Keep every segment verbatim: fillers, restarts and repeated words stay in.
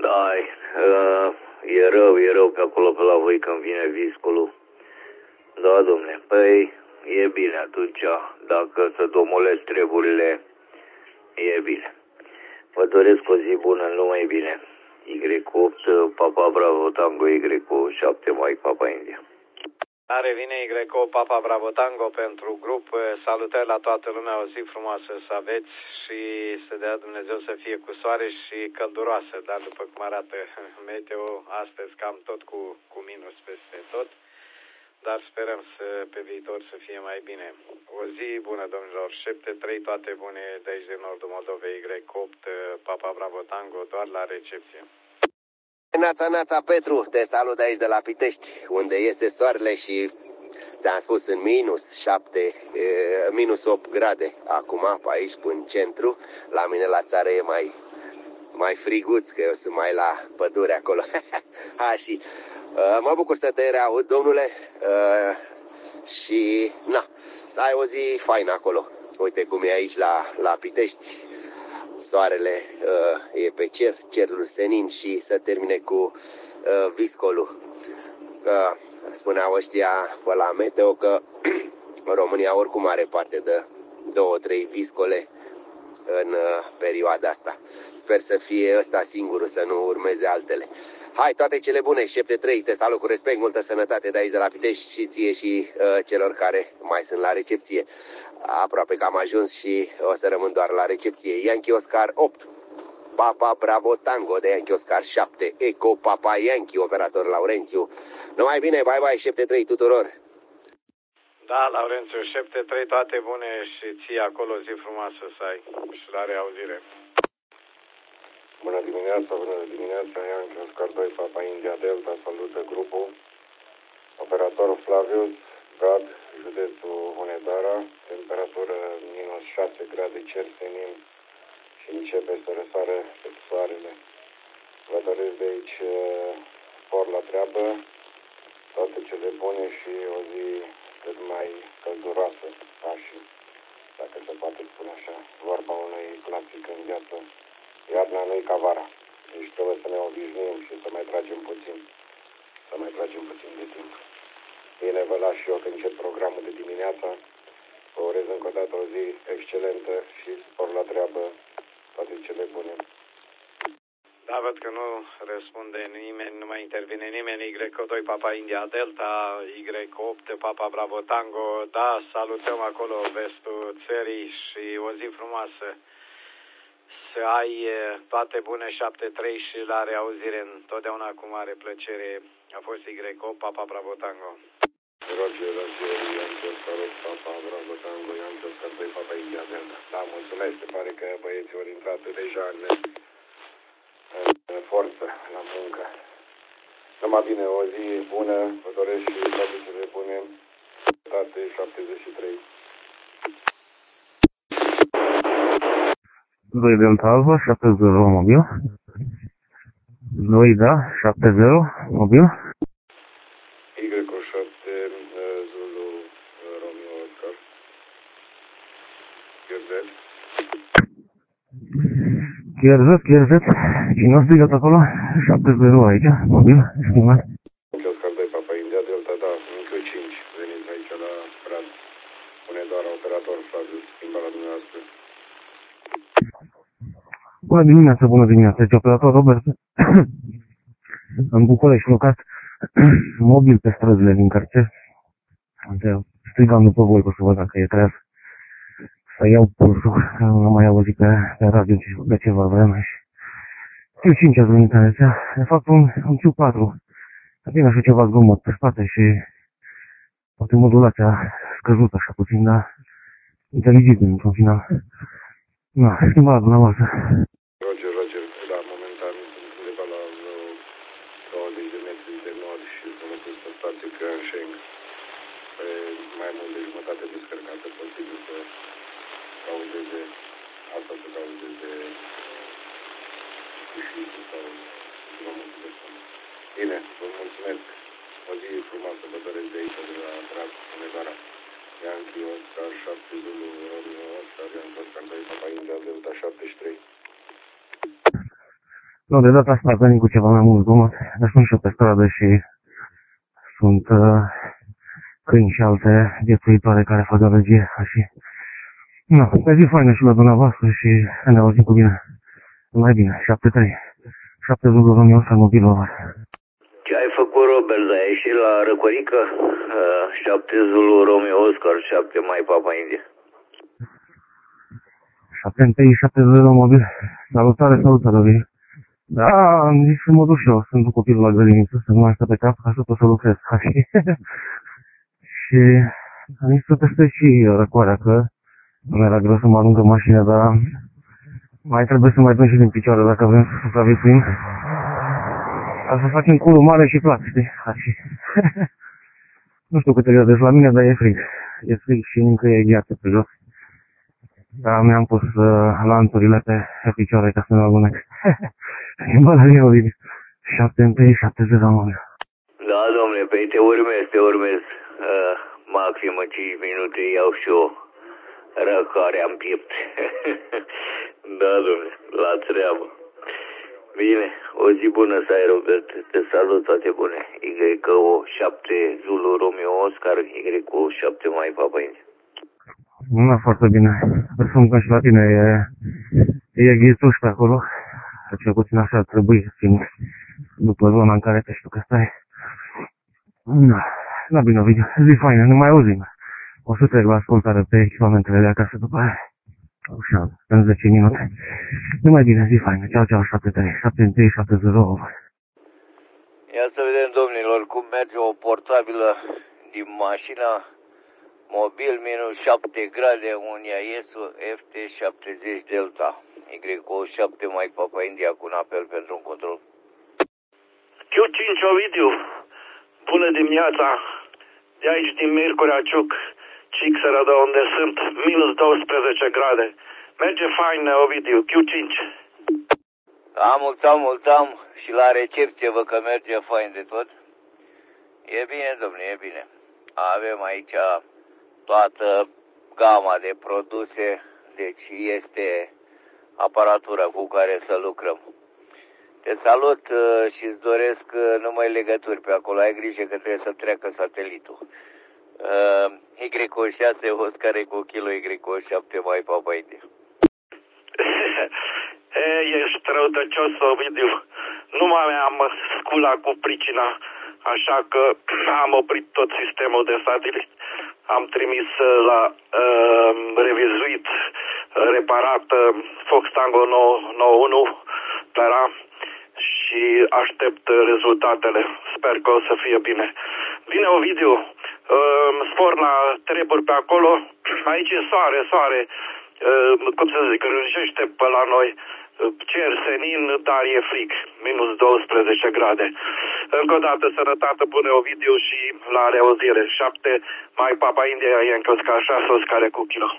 Da, uh, e rău, e rău pe acolo pe la voi când vine viscolul. Da, domne, păi e bine atunci, dacă să domolesc treburile, e bine. Vă doresc o zi bună, numai bine. Y opt, Papa Bravo Tango, Y șapte, Mike Papa India. Revine Y opt, Papa Bravo Tango pentru grup. Salutări la toată lumea, o zi frumoasă să aveți și să dea Dumnezeu să fie cu soare și călduroasă, dar după cum arată meteo, astăzi cam tot cu, cu minus peste tot, dar sperăm să, pe viitor să fie mai bine. O zi bună, domnilor, șapte trei, toate bune de aici din Nordul Moldovei, Y opt, Papa Bravo Tango, doar la recepție. Nața, Nața, Petru, te salut de aici de la Pitești, unde iese soarele și ți-am spus în minus șapte, minus opt grade. Acum, pe aici, în centru, la mine la țară e mai, mai friguț, că eu sunt mai la pădure acolo. Ha, și mă bucur să te reaud, domnule, și, na, să ai o zi faină acolo. Uite cum e aici la, la Pitești. Soarele uh, e pe cer, cerul senin și să termine cu uh, viscolul. Uh, spuneau ăștia pe la meteo că România oricum are parte de două, trei viscole în uh, perioada asta. Sper să fie ăsta singurul, să nu urmeze altele. Hai, toate cele bune, șapte trei, te salut cu respect, multă sănătate de aici de la Pitești și ție și uh, celor care mai sunt la recepție. Aproape că am ajuns și o să rămân doar la recepție. Yankee Oscar opt, Papa Bravo Tango de Yankee Oscar șapte, Eco Papa Yankee, operator Laurențiu. Numai bine, bye bye, șapte trei tuturor. Da, Laurențiu, șapte trei, toate bune și ție acolo, zi frumoasă să ai și la reauzire. Bună dimineața, bună dimineața, Yankee Oscar doi, Papa India Delta, salută grupul. Operator Flavius, Gad, județul Hunedoara, temperatură minus șase grade cer senin și începe să răsară soarele. Vă doresc de aici spor la treabă, toate cele bune și o zi cât mai călduroasă, ca și, dacă se poate spune așa, vorba unui clasic în viață. Iarna nu-i ca vara, deci trebuie să ne obișnuim și să mai tragem puțin, să mai tragem puțin de timp. Bine, vă las și eu că încep programul de dimineața. Vă urez încă o dată o zi excelentă și spor la treabă, toate cele bune. Da, văd că nu răspunde nimeni, nu mai intervine nimeni. Y doi, Papa India Delta, Y opt, Papa Bravo Tango. Da, salutăm acolo vestul țării și o zi frumoasă. Să ai toate bune, șapte trei și la reauzire întotdeauna cu mare plăcere. A fost Y opt, Papa Bravo Tango. Roger, Roger, Yankee Oscar opt, Papa Bravo Tango, Yankee Oscar doi, Papa India Delta. Da, mulțumesc, se pare că băieții au intrat deja în, în forță, la muncă. Numai bine, o zi bună, vă doresc și toate cele bune, toate șaptezeci și trei. doi Delta Alfa, șapte zero mobil. doi, da, șapte zero mobil. Y șapte, Zulu, Romeo Oscar. Chierzet. Chierzet, Chierzet. Cine a strigat acolo? șapte zero aici, mobil, estimat. Oscar doi, Papa India Delta, da, încă cinci. Veniți aici la Brad. Pune doar operator Flavius, schimba la dumneavoastră. Bună dimineața, bună dimineața, este operator Robert. În București, locat mobil pe străzile din cartier. Strigam după voi, că să văd dacă e treaz. Să iau pulsul, am mai auzit pe, pe radio de ceva vreme. Q cinci ați venit în rețea, de fapt un, un Q patru. Bine așa ceva zgomot pe spate și poate modulația scăzută așa puțin, dar inteligibil într-un final. Na, schimbat dumneavoastră. Roger, Roger, da, momentan sunt undeva la douăzeci de metri de nord și sunt pus pe stație Cranșeng. Pe mai mult de jumătate descărcată, posibil să cauzeze, asta să cauzeze cușitul sau zgomotul de fond. Bine, vă mulțumesc. O zi frumoasă vă doresc de aici, de la Brad, Hunedoara. Yankee Oscar șapte, Zulu, Romeo Oscar, Yankee Oscar doi, Papa India Delta șaptezeci și trei. Nu, de data asta venim cu ceva mai mult zgomot, dar sunt și eu pe stradă și sunt uh, câini și alte viețuitoare care fac gălăgie, și... Nu, pe zi faină și la dumneavoastră și ne auzim cu bine. Mai bine, șapte trei. șapte zero Romeo Oscar mobilul. Ce ai făcut, Robert? Ai ieșit la Răcorică? Uh, șapte zero Romeo Oscar, șapte mai Papa India. șapte trei, șapte zero mobil. Salutare, salutare, Vini. Da, am zis să mă duc și eu, sunt cu copilul la grădiniță, să nu mai stă pe cap, ca să pot să lucrez. Și am zis să testez și răcoarea, că nu era greu să mă aruncă mașina, dar mai trebuie să mai dăm și din picioare dacă vrem să supraviețuim. Ca să facem culul mare și plat, știi? Nu știu câte grade la mine, dar e frig. E frig și încă e gheață pe jos. Dar mi-am pus uh, lanțurile pe, pe picioare ca să nu alunec. Schimbă la mine, Ovidiu. șapte trei, șapte zero. Da, domnule, pe te urmez, te urmez. Uh, maxim în cinci minute iau și eu răcarea în piept. Da, domnule, la treabă. Bine, o zi bună să ai, Robert. Te salut, toate bune. Y O șapte Zulu Romeo Oscar, Y O șapte mai Papa India. Nu, foarte bine. Presupun că și la tine e, e ghițuș pe acolo. Cel puțin așa ar trebui să fim după zona în care te știu că stai. Da, da, bine, Ovidiu. Zi faină, ne mai auzim. O să trec la ascultare pe echipamentele de acasă după aia. Așa, în zece minute. Numai bine, zi faină. Ceau, ceau, șapte trei, șapte trei, șapte zero. Ia să vedem, domnilor, cum merge o portabilă din mașina mobil minus șapte grade, un Iaesu F T șaptezeci Delta. Y O șapte mai Papa India cu un apel pentru un control. Q cinci Ovidiu, bună dimineața, de aici din Miercurea Ciuc, Cixera, de unde sunt, minus douăsprezece grade. Merge fain, Ovidiu, Q cinci. Da, mulțam, mulțam și la recepție văd că merge fain de tot. E bine, domnule, e bine. Avem aici toată gama de produse, deci este aparatura cu care să lucrăm. Te salut și îți doresc numai legături pe acolo. Ai grijă că trebuie să treacă satelitul. Y O șase Oscar cu kilo Y O șapte mai Papa India. Ești răutăcios, Ovidiu. Nu mai am scula cu pricina, așa că am oprit tot sistemul de satelit. Am trimis la uh, revizuit, reparat uh, Fox Tango nouă nouă unu Tara și aștept rezultatele. Sper că o să fie bine. Bine, Ovidiu, uh, spor la treburi pe acolo. Aici e soare, soare. Uh, cum să zic, rânjește pe la noi. Cer senin, dar e frig. Minus douăsprezece grade. Încă o dată, sănătate bună, Ovidiu, și la reauzire. șapte mai Papa India, e încă șase Oscar cu kilo.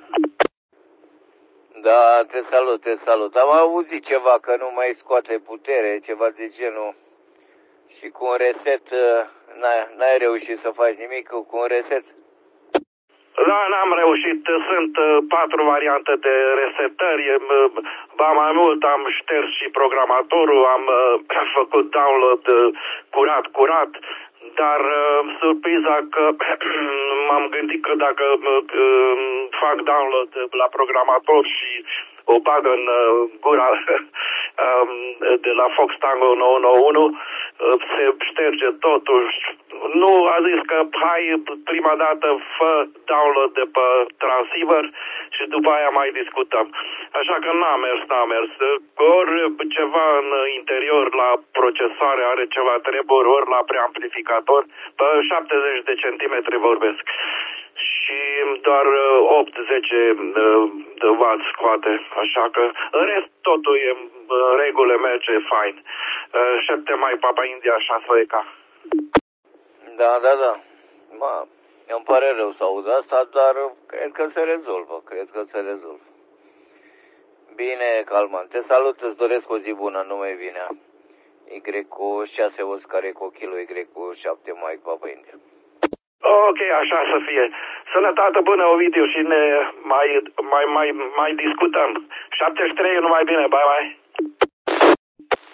Da, te salut, te salut. Am auzit ceva că nu mai scoate putere, ceva de genul. Și cu un reset, n-ai reușit să faci nimic cu un reset? Da, n-am reușit. Sunt patru variante de resetări. Ba mai mult, am șters și programatorul, am făcut download curat, curat. Dar surpriza că m-am gândit că dacă fac download la programator și o bag în gura de la Fox Tango nouă nouă unu, se șterge totuși. Nu, a zis că hai prima dată fă download de pe transceiver și după aia mai discutăm. Așa că n-a mers, n-a mers. Ori ceva în interior la procesoare are ceva treburi, ori la preamplificator, pe șaptezeci de centimetri vorbesc. Și doar opt zece de watt scoate, așa că în rest totul e în regulă, merge fain. șapte mai Papa India șase E K. Da, da, da. Ma, îmi pare rău să aud asta, dar cred că se rezolvă, cred că se rezolvă. Bine, Calman, te salut, îți doresc o zi bună, nu mai bine. Y O șase Oscar cu kilo Y O șapte mai Papa India. Ok, așa să fie. Sănătate bună, Ovidiu, și ne mai, mai, mai, mai discutăm. șaptezeci și trei, numai bine, bye, bye.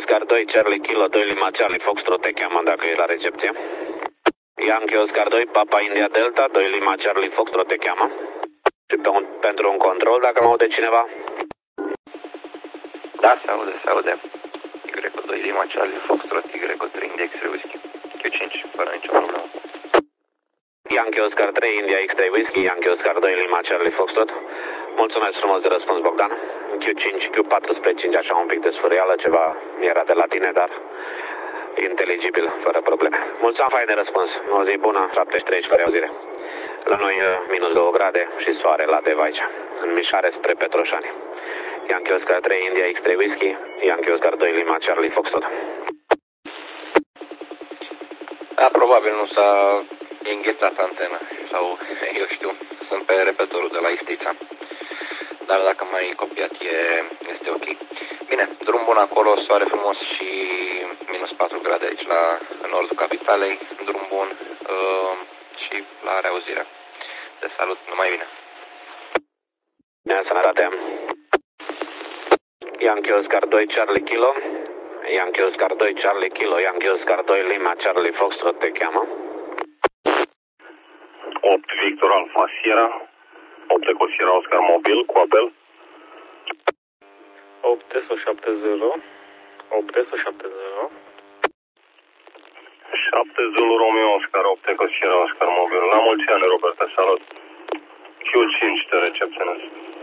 Oscar doi, Charlie Kilo, doi Lima Charlie Foxtrot te cheamă dacă e la recepție. Yankee Oscar doi, Papa India Delta, doi Lima Charlie Foxtrot te cheamă. Și pe un, pentru un control, dacă mă aude cineva? Da, se aude, se aude. Y doi Lima Charlie Foxtrot, Y trei India X-ray Whisky, Q cinci, fără nicio problemă. Yankee Oscar trei, India X trei Whisky, Yankee Oscar doi, Lima Charlie Foxtrot. Mulțumesc frumos de răspuns, Bogdan. Q cinci, Q patru spre cinci, așa un pic de sfârâială, ceva era de la tine, dar inteligibil, fără probleme. Mulțumesc, fain de răspuns. O zi bună, șaptezeci și trei, spre o zile. La noi minus două grade și soare la Deva aici, în mișcare spre Petroșani. Yankee Oscar trei, India X trei Whisky, Yankee Oscar doi, Lima Charlie Foxtrot. Da, probabil nu s-a înghețat antena sau, eu știu, sunt pe repetorul de la Istița. Dar dacă mai copiat e, este ok. Bine, drum bun acolo, soare frumos și minus patru grade aici la în nordul capitalei. Drum bun uh, și la reauzire. Te salut, numai bine. Bine, sănătate. Yankee Oscar doi, Charlie Kilo. Yankee Oscar doi, Charlie Kilo, Yankee Oscar doi, Lima Charlie Foxtrot te cheamă. opt Victor Alfa Sierra, opt Eco Sierra Oscar Mobil, cu apel. opt S O șapte zero, opt S O șapte zero. șapte Zulu Romeo Oscar, opt Eco Sierra Oscar Mobil. La mulți ani, Robert, salut. Q cinci te recepționez.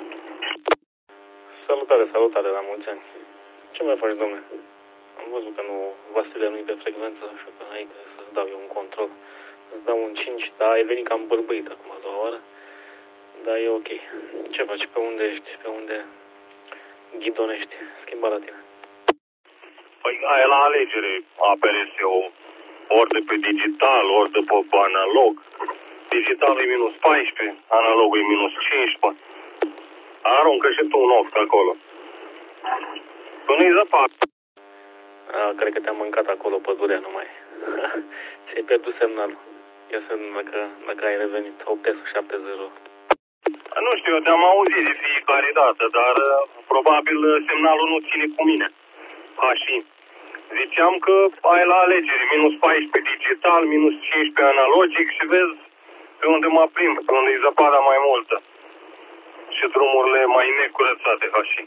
Salutare, salutare, la mulți ani. Ce mai faci, domnule? Am văzut că nu, Vasile nu-i pe frecvență, așa că înainte să-ți dau eu un control. Îți dau un cinci, dar ai venit cam bărbăit acum a doua oară. Dar e ok. Ce faci? Pe unde ești? Pe unde ghidonești? Schimba la tine. Păi ai la alegere A P R S-ul ori de pe digital, ori de pe analog. Digitalul e minus paisprezece, analogul e minus cincisprezece. Aruncă și tu un opt acolo. Până i zăpadă. A, cred că te-am mâncat acolo pădurea numai. Ți-ai pierdut semnalul. Ia să dacă, dacă ai revenit. opt S șapte zero. Nu știu, eu te-am auzit de fiecare dată, dar probabil semnalul nu ține cu mine. Așa. Ziceam că ai la alegere minus paisprezece digital, minus cincisprezece analogic și vezi pe unde mă plimb, pe unde e zăpada mai multă. Și drumurile mai necurățate, așa.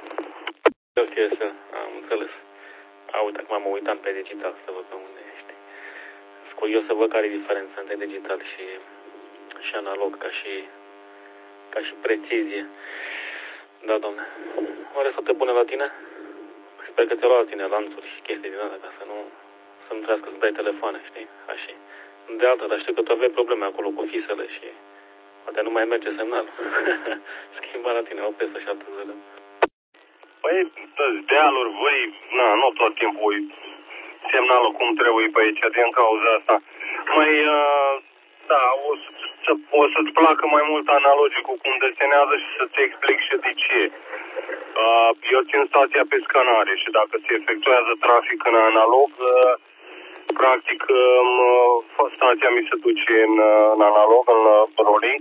Ok, să am înțeles. A, uite, acum mă uitam pe digital să văd pe unde ești. Sunt curios să văd care e diferența între digital și, și analog, ca și, ca și precizie. Da, domne. Oare să te pune la tine? Sper că ți-a luat la tine lanțuri și chestii din alea, ca să nu să-mi trească să dai telefoane, știi? Așa. De altă, dar știu că tu aveai probleme acolo cu fisele și poate nu mai merge semnalul. Schimba la tine, opt S șapte zero. Păi, dealuri, voi, na, nu tot timpul semnalul cum trebuie pe aici, din cauza asta. Mai, uh, da, o, să, o să-ți placă mai mult analogicul cum desenează și să-ți explic și de ce. Uh, eu țin stația pe scanare și dacă se efectuează trafic în analog, uh, practic uh, stația mi se duce în, în analog, în rolling,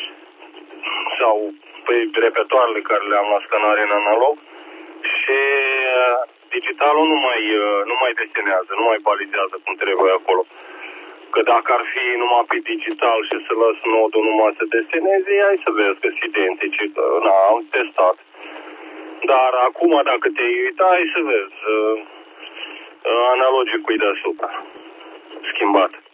sau pe repertoarele care le am la scanare în analog. Și digitalul nu mai, nu mai desenează, nu mai balizează cum trebuie acolo. Că dacă ar fi numai pe digital și să lăs nodul numai să deseneze, ai să vezi că sunt identice. Na, am testat. Dar acum, dacă te-ai uita, ai să vezi. Analogicul e deasupra. Schimbat.